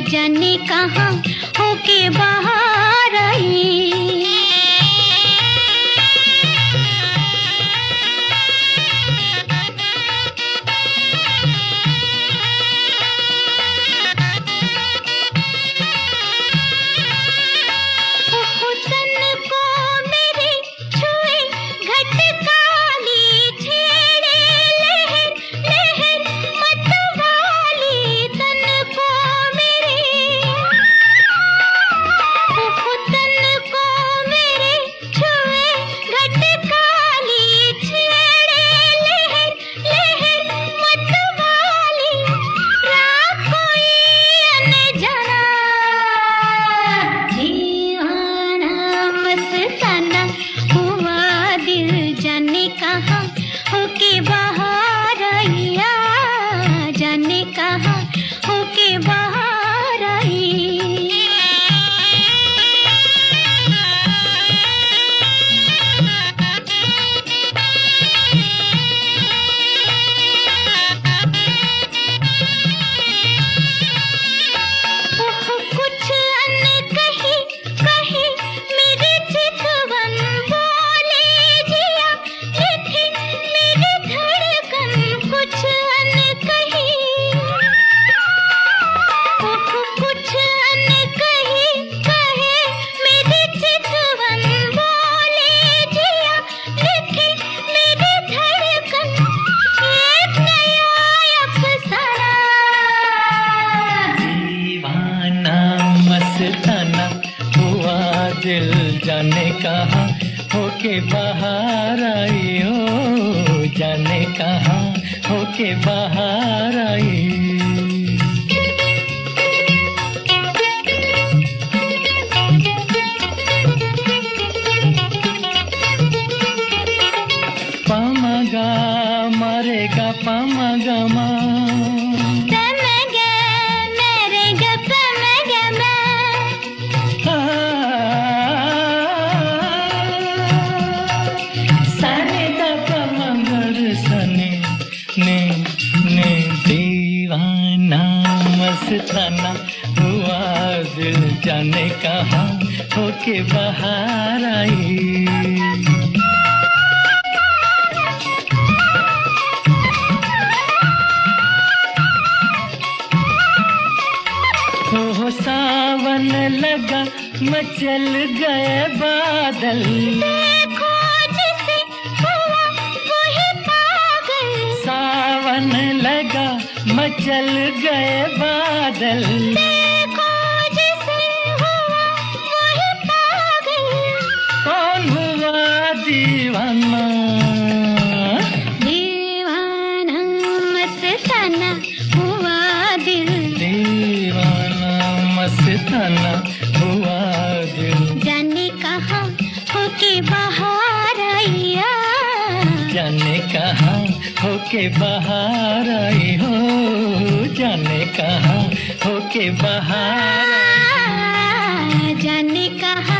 जाने कहाँ होके बाहर आई। होके बाहर आइया, जाने कहाँ होके बाहर आई। कुछ अनकही कही मेरी चितवन बोले जिया, लिखी मेरी धड़कन कुछ अनकही। कुछ अनकही कहे मेरी चितवन बोले जिया, लिखी मेरी धड़कन एक नया अफसाना। दीवाना मस्ताना हुआ दिल, जाने कहाँ होके बाहर आई हो, जाने कहाँ होके बाहर आई। पामगा मरेगा पामगा मा, ने दीवाना मस्ताना हुआ दिल, जाने कहाँ होके बाहर आई। हो सावन लगा मचल गए बादल, देखो जिसे हुआ वही पागल। सावन लगा मचल गए बादल, देखो जिसे हुआ वही पागल। कौन हुआ दीवाना? दीवाना मस्ताना हुआ दिल, दीवाना मस्ताना हुआ दिल, जाने कहाँ होके बाहर आइया, जाने कहाँ होके बाहर आई हो, जाने कहाँ होके बाहर आई। जाने कहाँ